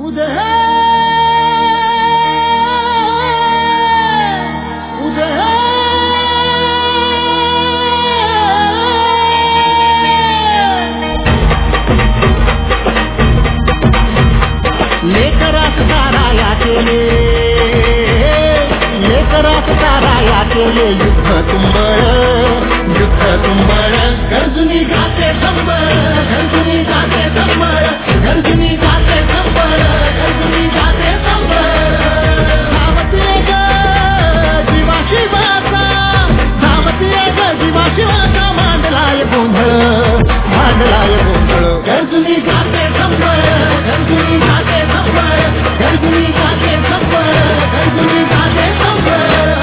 उदय उदय लेकरात ताराया केले युद्ध तुंबळ गर्जुनी गाते संबळ गर्जुनी गाते संबळ गर्जुनी गाते संबळ गर्जुनी गाते संबळ धावते ग जीवा शिवाचा धावते ग जीवा शिवाचा मांडलाय गोंधळ गर्जुनी गाते संबळ गर्जुनी गाते संबळ गर्जुनी गाते संबळ गर्जुनी गाते संबळ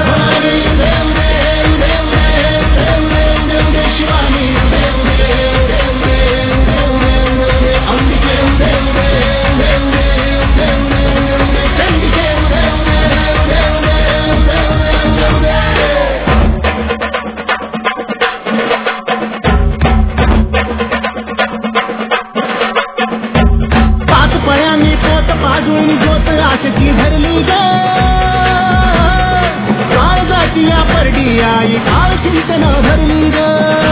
आई काळ चिंतन धरली ग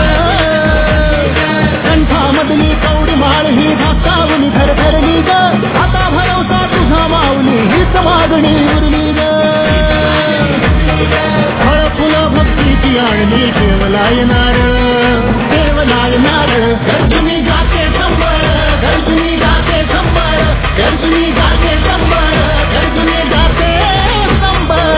कंठामधली कवडी माळ ही धाकावली धरली ग आता भरवसा तुझा माऊली हीच मागणी उरली ग फळ फुलं भक्तीची आणली केवलाय नारळ गर्जुनी गाते संबळ गर्जुनी गाते संबळ गर्जुनी गाते संबळ गर्जुनी गाते संबळ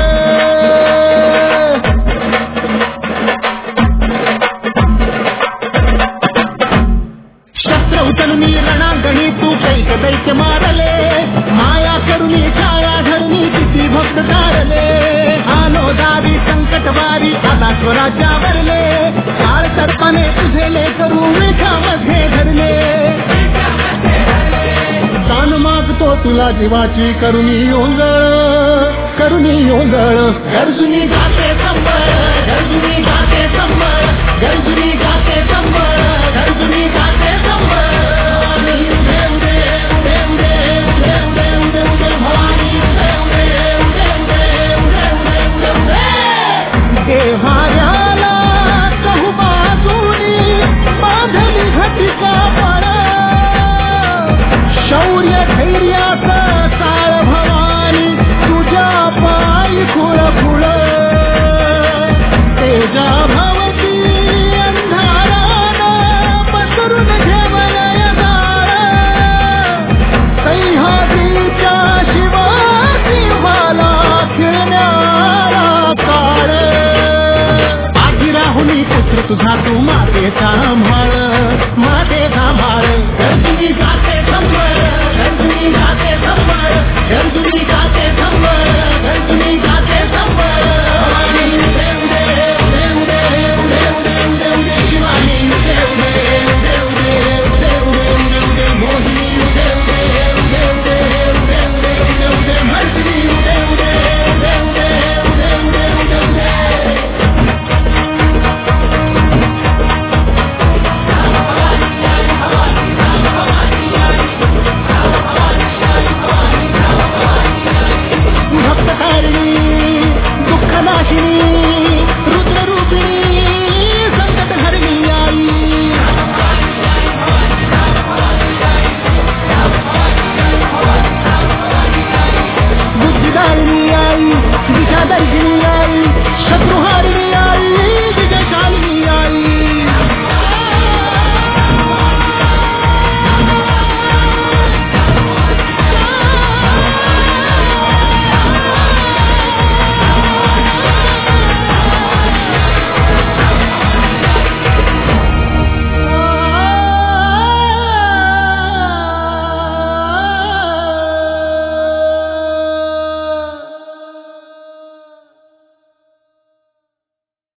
उचलूनी रणांगणी तू कैक दैत्य मारले माया करुणी छाया धरुणी किती भक्त तारले आलो दावी संकटवारी आता स्वराज्यावरले काळ सर्पाने तुझे लेकरू मेघामध्ये धरले दान मागतो तुला जीवाची करुणी ओंजळ गर्जुनी गाते संबळ गर्जुनी गाते संबळ गर्जुनी गाते संबळ गर्जुनी गाते संबळ देहायाला कहू बाजूनी बांधली घटिका पड शौर्य